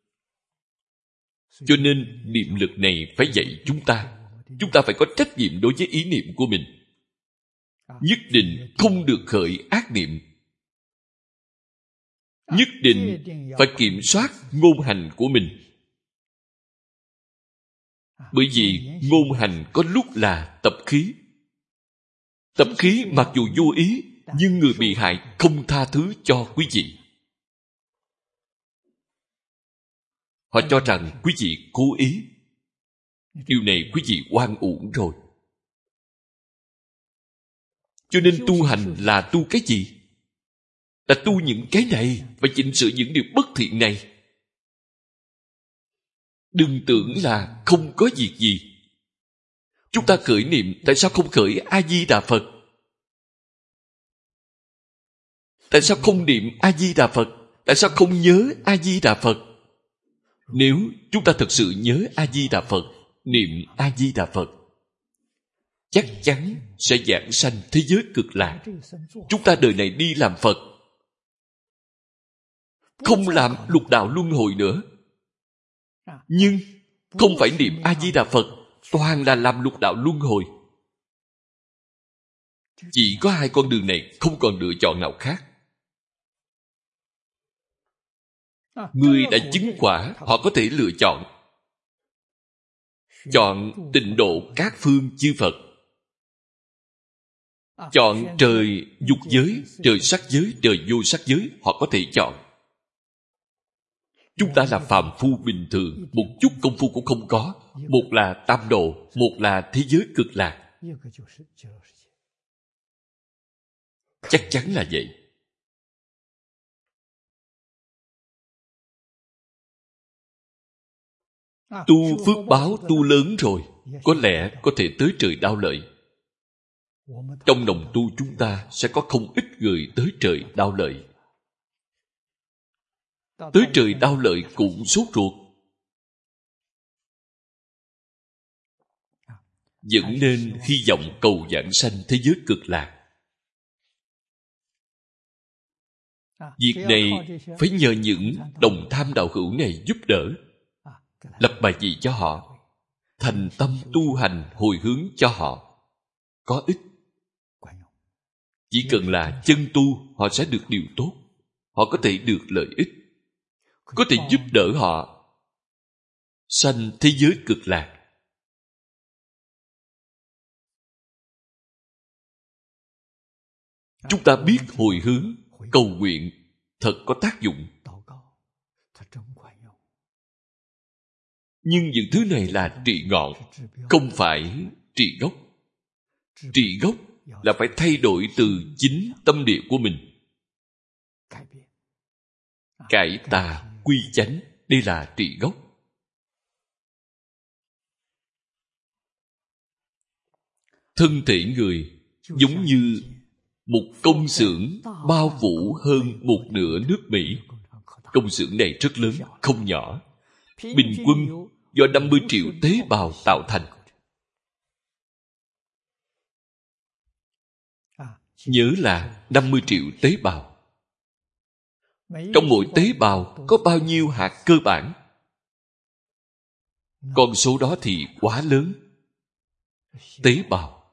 Cho nên niệm lực này phải dạy chúng ta. Chúng ta phải có trách nhiệm đối với ý niệm của mình. Nhất định không được khởi ác niệm. Nhất định phải kiểm soát ngôn hành của mình. Bởi vì ngôn hành có lúc là tập khí. Tập khí mặc dù vô ý, nhưng người bị hại không tha thứ cho quý vị. Họ cho rằng quý vị cố ý. Điều này quý vị oan uổng rồi. Cho nên tu hành là tu cái gì? Là tu những cái này, phải chỉnh sửa những điều bất thiện này. Đừng tưởng là không có việc gì. Chúng ta khởi niệm, tại sao không khởi A-di-đà Phật? Tại sao không niệm A-di-đà Phật? Tại sao không nhớ A-di-đà Phật? Nếu chúng ta thực sự nhớ A-di-đà Phật, niệm A-di-đà Phật, chắc chắn sẽ giảng sanh thế giới cực lạc. Chúng ta đời này đi làm Phật, không làm lục đạo luân hồi nữa. Nhưng không phải niệm A-di-đà Phật, toàn là làm lục đạo luân hồi. Chỉ có hai con đường này, không còn lựa chọn nào khác. Người đã chứng quả, họ có thể lựa chọn. Chọn tịnh độ các phương chư Phật. Chọn trời dục giới, trời sắc giới, trời vô sắc giới, họ có thể chọn. Chúng ta là phàm phu bình thường, một chút công phu cũng không có. Một là tam độ, một là thế giới cực lạc. Chắc chắn là vậy. Tu phước báo tu lớn rồi, có lẽ có thể tới trời Đao Lợi. Trong đồng tu chúng ta sẽ có không ít người tới trời Đao Lợi. Tới trời Đao Lợi cũng sốt ruột. Vẫn nên hy vọng cầu giảng sanh thế giới cực lạc. Việc này phải nhờ những đồng tham đạo hữu này giúp đỡ. Lập bài vị cho họ, thành tâm tu hành hồi hướng cho họ, có ích. Chỉ cần là chân tu, họ sẽ được điều tốt. Họ có thể được lợi ích, có thể giúp đỡ họ sanh thế giới cực lạc. Chúng ta biết hồi hướng, cầu nguyện thật có tác dụng. Nhưng những thứ này là trị ngọn, không phải trị gốc. Trị gốc là phải thay đổi từ chính tâm địa của mình. Cải tà quy chánh, đây là trị gốc. Thân thể người giống như một công xưởng bao phủ hơn một nửa nước Mỹ. Công xưởng này rất lớn, không nhỏ. Bình quân do 50 triệu tế bào tạo thành. Nhớ là 50 triệu tế bào. Trong mỗi tế bào có bao nhiêu hạt cơ bản? Con số đó thì quá lớn. Tế bào.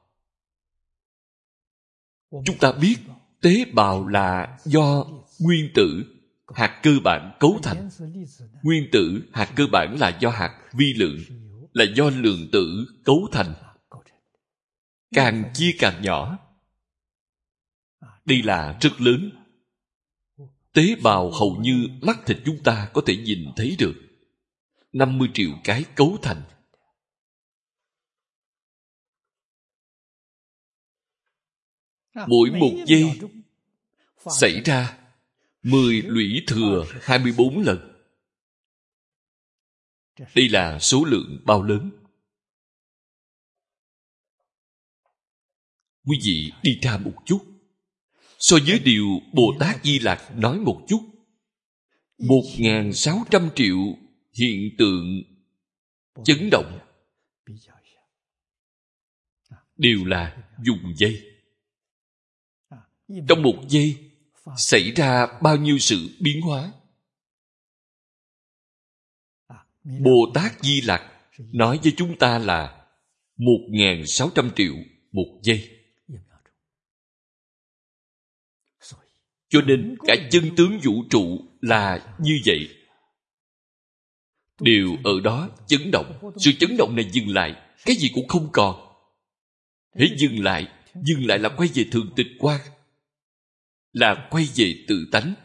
Chúng ta biết tế bào là do nguyên tử, hạt cơ bản cấu thành. Nguyên tử, hạt cơ bản là do hạt vi lượng, là do lượng tử cấu thành. Càng chia càng nhỏ. Đây là rất lớn. Tế bào hầu như mắt thịt chúng ta có thể nhìn thấy được. 50 triệu cái cấu thành. Mỗi một giây xảy ra 10 lũy thừa 24 lần. Đây là số lượng bao lớn. Quý vị đi ra một chút, so với điều Bồ Tát Di Lặc nói một chút, 1.600 triệu hiện tượng chấn động đều là dùng giây. Trong một giây xảy ra bao nhiêu sự biến hóa? Bồ Tát Di Lặc nói với chúng ta là 1.600 triệu một giây. Cho nên cả chân tướng vũ trụ là như vậy. Đều ở đó chấn động. Sự chấn động này dừng lại, cái gì cũng không còn. Hễ dừng lại là quay về thường tịch quan, là quay về tự tánh.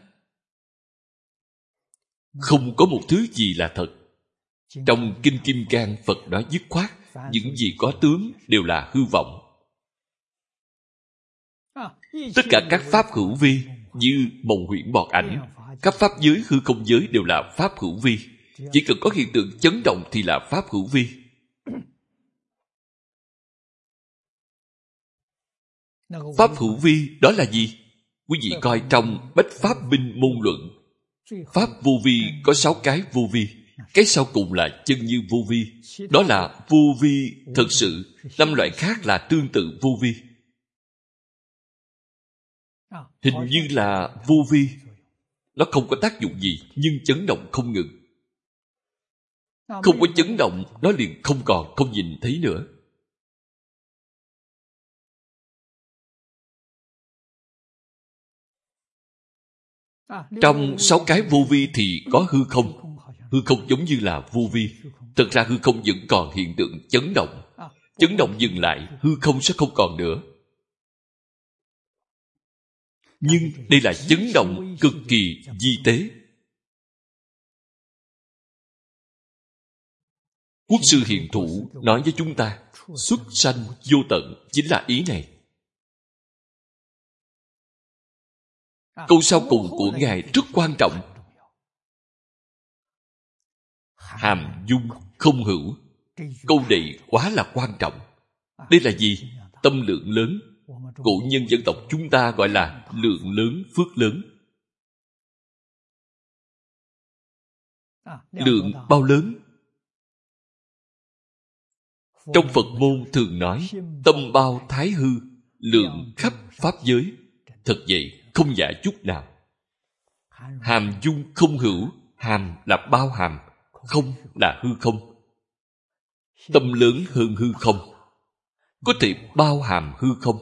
Không có một thứ gì là thật. Trong Kinh Kim Cang, Phật nói dứt khoát, những gì có tướng đều là hư vọng. Tất cả các pháp hữu vi như mộng huyễn bọt ảnh, các pháp giới hư không giới đều là pháp hữu vi. Chỉ cần có hiện tượng chấn động thì là pháp hữu vi. Pháp hữu vi đó là gì? Quý vị coi trong Bách Pháp Minh Môn Luận, pháp vô vi có 6 cái vô vi. Cái sau cùng là chân như vô vi. Đó là vô vi thật sự. 5 loại khác là tương tự vô vi. Hình như là vô vi. Nó không có tác dụng gì, nhưng chấn động không ngừng. Không có chấn động, nó liền không còn, không nhìn thấy nữa. Trong 6 cái vô vi thì có hư không. Hư không giống như là vô vi. Thật ra hư không vẫn còn hiện tượng chấn động. Chấn động dừng lại, hư không sẽ không còn nữa. Nhưng đây là chấn động cực kỳ vi tế. Quốc sư Hiền Thủ nói với chúng ta, xuất sanh vô tận chính là ý này. Câu sau cùng của Ngài rất quan trọng. Hàm dung không hữu. Câu này quá là quan trọng. Đây là gì? Tâm lượng lớn. Cổ nhân dân tộc chúng ta gọi là lượng lớn phước lớn. Lượng bao lớn? Trong Phật môn thường nói tâm bao thái hư, lượng khắp pháp giới. Thật vậy, không giả chút nào. Hàm dung không hữu. Hàm là bao hàm, không là hư không. Tâm lớn hơn hư không, có thể bao hàm hư không.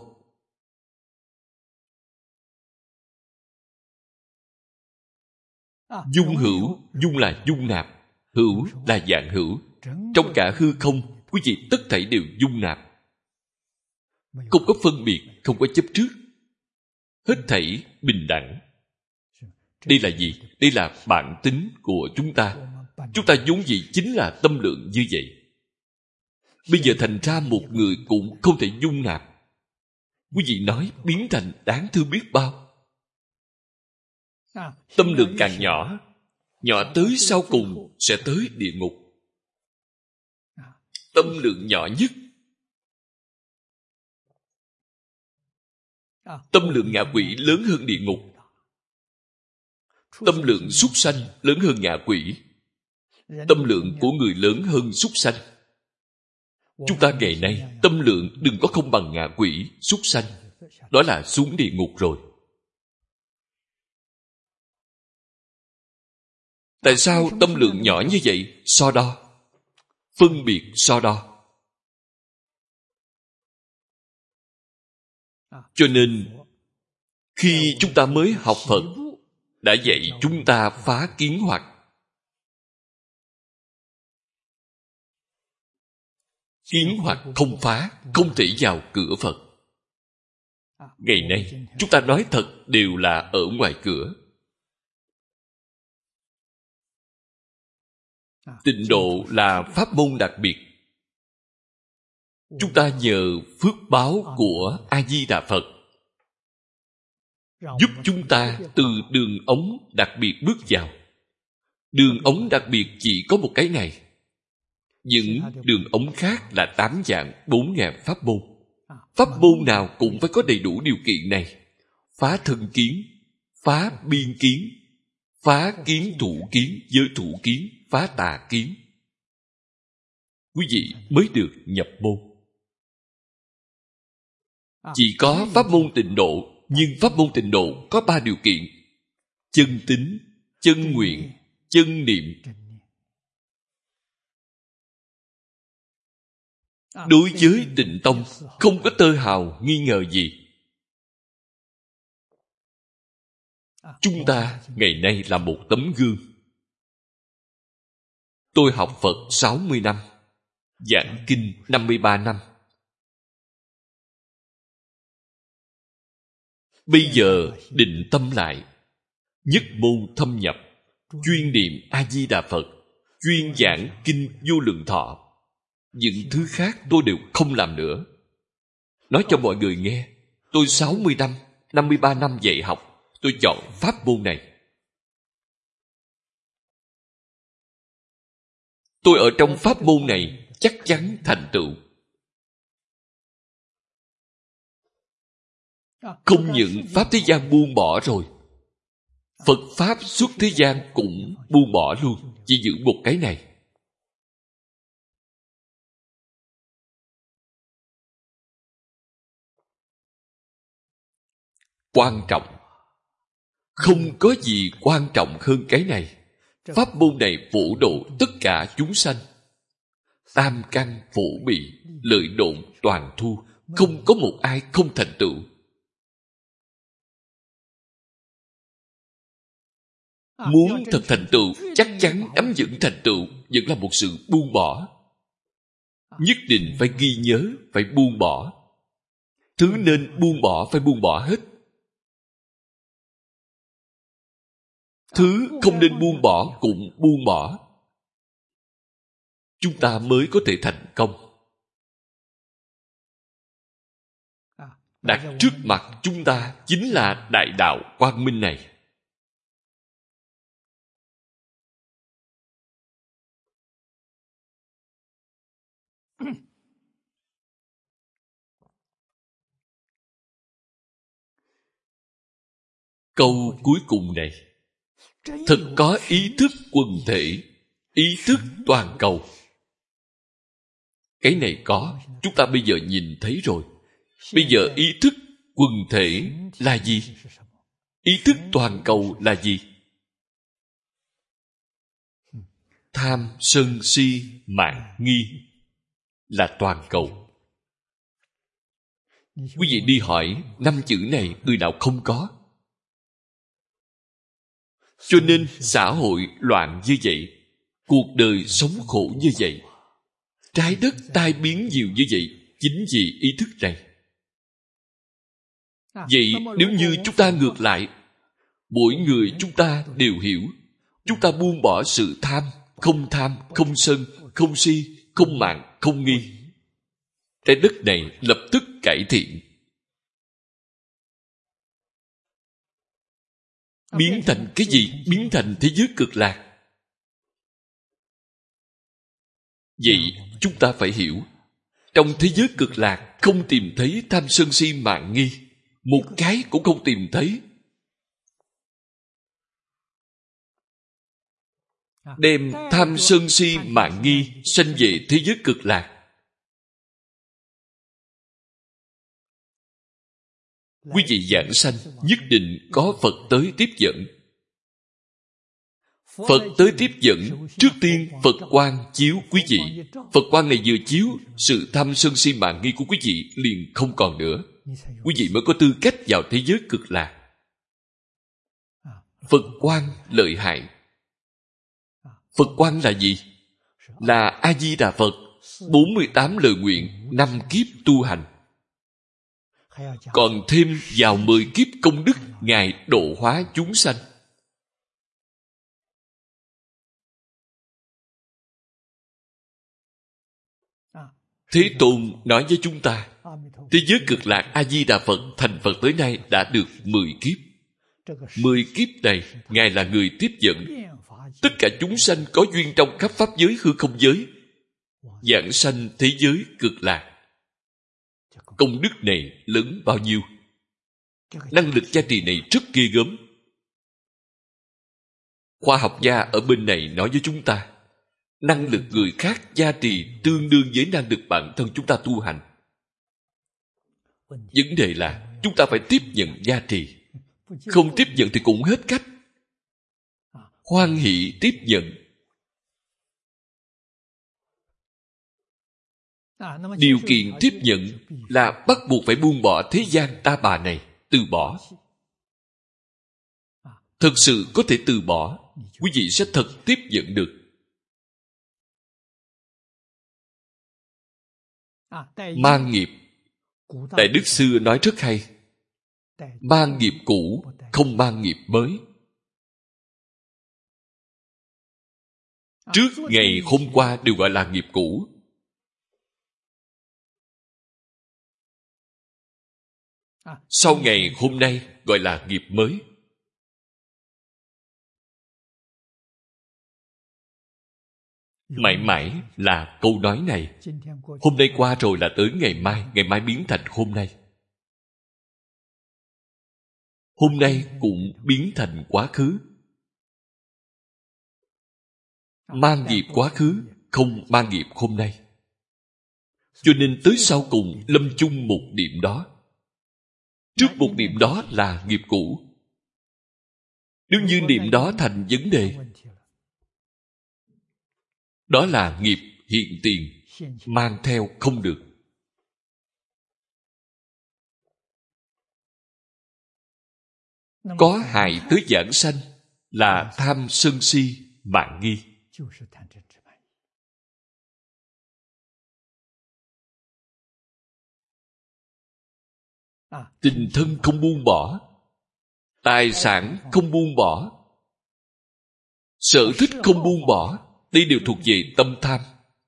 Dung hữu, dung là dung nạp, hữu là dạng hữu. Trong cả hư không, quý vị tất thảy đều dung nạp. Không có phân biệt, không có chấp trước. Hết thảy bình đẳng. Đây là gì? Đây là bản tính của chúng ta. Chúng ta vốn dĩ chính là tâm lượng như vậy. Bây giờ thành ra một người cũng không thể dung nạp. Quý vị nói biến thành đáng thương biết bao. Tâm lượng càng nhỏ, nhỏ tới sau cùng sẽ tới địa ngục. Tâm lượng nhỏ nhất, tâm lượng ngạ quỷ lớn hơn địa ngục. Tâm lượng súc sanh lớn hơn ngạ quỷ. Tâm lượng của người lớn hơn súc sanh. Chúng ta ngày nay tâm lượng đừng có không bằng ngạ quỷ, súc sanh. Đó là xuống địa ngục rồi. Tại sao tâm lượng nhỏ như vậy? So đo. Phân biệt so đo. Cho nên khi chúng ta mới học Phật đã dạy chúng ta phá kiến hoặc. Kiến hoặc không phá, không thể vào cửa Phật. Ngày nay chúng ta nói thật đều là ở ngoài cửa. Tịnh độ là pháp môn đặc biệt. Chúng ta nhờ phước báo của A-di-đà Phật giúp chúng ta từ đường ống đặc biệt bước vào. Đường ống đặc biệt chỉ có một cái này. Những đường ống khác là 8 dạng 4.000 pháp môn. Pháp môn nào cũng phải có đầy đủ điều kiện này. Phá thân kiến, phá biên kiến, phá kiến thủ kiến, giới thủ kiến, phá tà kiến. Quý vị mới được nhập môn. Chỉ có pháp môn tịnh độ, nhưng pháp môn tịnh độ có 3 điều kiện: chân tín, chân nguyện, chân niệm. Đối với Tịnh Tông không có tơ hào nghi ngờ gì. Chúng ta ngày nay là một tấm gương. Tôi học Phật 60 năm, giảng kinh 53 năm. Bây giờ định tâm lại, nhất môn thâm nhập, chuyên niệm A-di-đà Phật, chuyên giảng kinh Vô Lượng Thọ. Những thứ khác tôi đều không làm nữa. Nói cho mọi người nghe, tôi 60 năm, 53 năm dạy học, tôi chọn pháp môn này. Tôi ở trong pháp môn này chắc chắn thành tựu. Không những pháp thế gian buông bỏ rồi, Phật pháp xuất thế gian cũng buông bỏ luôn, chỉ giữ một cái này. Quan trọng. Không có gì quan trọng hơn cái này. Pháp môn này phổ độ tất cả chúng sanh. Tam căn phổ bị, lợi độn toàn thu, không có một ai không thành tựu. Muốn thật thành tựu, chắc chắn nắm vững thành tựu vẫn là một sự buông bỏ. Nhất định phải ghi nhớ, phải buông bỏ. Thứ nên buông bỏ phải buông bỏ hết. Thứ không nên buông bỏ cũng buông bỏ. Chúng ta mới có thể thành công. Đặt trước mặt chúng ta chính là đại đạo quang minh này. Câu cuối cùng này thật có ý thức quần thể, ý thức toàn cầu. Cái này có, chúng ta bây giờ nhìn thấy rồi. Bây giờ ý thức quần thể là gì? Ý thức toàn cầu là gì? Tham, sân, si, mạn, nghi là toàn cầu. Quý vị đi hỏi 5 chữ này người nào không có. Cho nên xã hội loạn như vậy, cuộc đời sống khổ như vậy, trái đất tai biến nhiều như vậy, chính vì ý thức này. Vậy nếu như chúng ta ngược lại, mỗi người chúng ta đều hiểu, chúng ta buông bỏ sự tham, không sân, không si, không mạn, không nghi, trái đất này lập tức cải thiện. Biến thành cái gì? Biến thành thế giới cực lạc. Vậy chúng ta phải hiểu, trong thế giới cực lạc không tìm thấy tham sân si mạn nghi, một cái cũng không tìm thấy. Đem tham sân si mạn nghi sanh về thế giới cực lạc. Quý vị giảng sanh nhất định có Phật tới tiếp dẫn. Phật tới tiếp dẫn, trước tiên Phật quang chiếu quý vị. Phật quang này vừa chiếu, sự tham sân si mạn nghi của quý vị liền không còn nữa. Quý vị mới có tư cách vào thế giới cực lạc. Phật quang lợi hại. Phật quang là gì? Là A-di-đà Phật, 48 lời nguyện, 5 kiếp tu hành. Còn thêm vào 10 kiếp công đức Ngài độ hóa chúng sanh. Thế Tôn nói với chúng ta, thế giới cực lạc A-di-đà Phật thành Phật tới nay đã được 10 kiếp. 10 kiếp này, Ngài là người tiếp dẫn. Tất cả chúng sanh có duyên trong khắp pháp giới hư không giới, giảng sanh thế giới cực lạc. Công đức này lớn bao nhiêu? Năng lực gia trì này rất ghê gớm. Khoa học gia ở bên này nói với chúng ta, năng lực người khác gia trì tương đương với năng lực bản thân chúng ta tu hành. Vấn đề là chúng ta phải tiếp nhận gia trì. Không tiếp nhận thì cũng hết cách. Hoan hỷ tiếp nhận. Điều kiện tiếp nhận là bắt buộc phải buông bỏ thế gian ta bà này, từ bỏ. Thật sự có thể từ bỏ, quý vị sẽ thật tiếp nhận được. Mang nghiệp, Đại Đức xưa nói rất hay, mang nghiệp cũ, không mang nghiệp mới. Trước ngày hôm qua đều gọi là nghiệp cũ. Sau ngày hôm nay gọi là nghiệp mới. Mãi mãi là câu nói này. Hôm nay qua rồi là tới ngày mai biến thành hôm nay. Hôm nay cũng biến thành quá khứ. Mang nghiệp quá khứ, không mang nghiệp hôm nay. Cho nên tới sau cùng lâm chung một điểm đó. Trước một điểm đó là nghiệp cũ. Nếu như niệm đó thành vấn đề, đó là nghiệp hiện tiền, mang theo không được. Có hại tới giảng sanh, là tham sân si mạn nghi. Tình thân không buông bỏ, tài sản không buông bỏ, sở thích không buông bỏ, đây đều thuộc về tâm tham.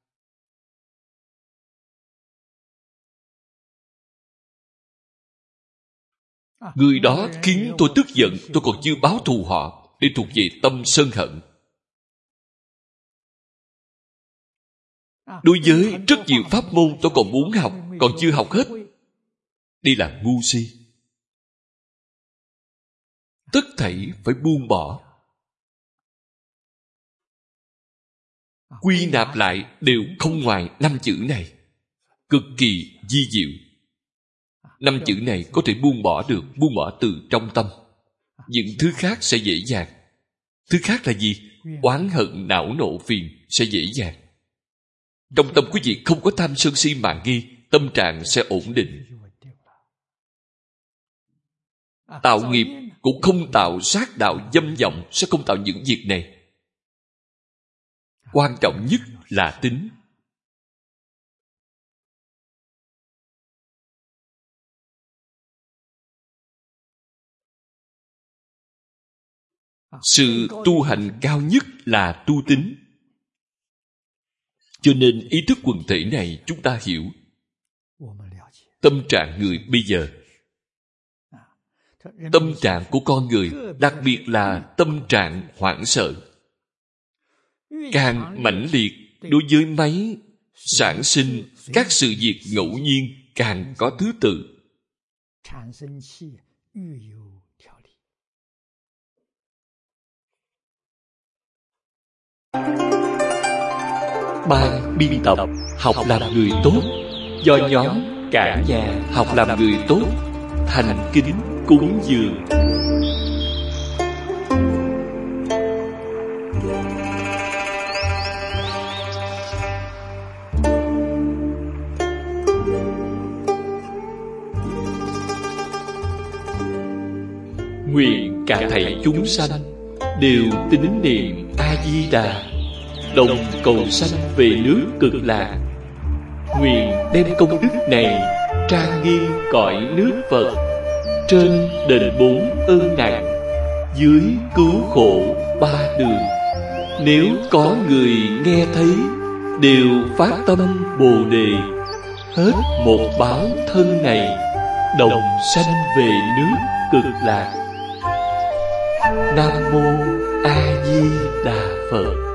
Người đó khiến tôi tức giận, tôi còn chưa báo thù họ, đây thuộc về tâm sân hận. Đối với rất nhiều pháp môn tôi còn muốn học, còn chưa học hết, đây là ngu si. Tất thảy phải buông bỏ. Quy nạp lại đều không ngoài 5 chữ này, cực kỳ vi diệu. 5 chữ này có thể buông bỏ được, buông bỏ từ trong tâm. Những thứ khác sẽ dễ dàng. Thứ khác là gì? Oán hận, não nộ, phiền sẽ dễ dàng. Trong tâm quý vị không có tham sân si mạn nghi, tâm trạng sẽ ổn định. Tạo nghiệp cũng không tạo sát đạo dâm vọng, sẽ không tạo những việc này. Quan trọng nhất là tính. Sự tu hành cao nhất là tu tính. Cho nên ý thức quần thể này chúng ta hiểu. Tâm trạng người bây giờ, tâm trạng của con người, đặc biệt là tâm trạng hoảng sợ, càng mãnh liệt, đối với máy sản sinh các sự việc ngẫu nhiên càng có thứ tự. Ban biên tập Học làm người tốt do nhóm Cả Nhà Học làm người tốt thành kính cúng dường. Nguyện cả thảy chúng sanh đều tín niệm A Di Đà, đồng cầu sanh về nước Cực Lạc. Nguyện đem công đức này trang nghiêm cõi nước Phật, trên đền 4 ơn nặng, dưới cứu khổ 3 đường. Nếu có người nghe thấy, đều phát tâm Bồ Đề, hết một báo thân này, đồng sanh về nước Cực Lạc. Nam mô A Di Đà Phật.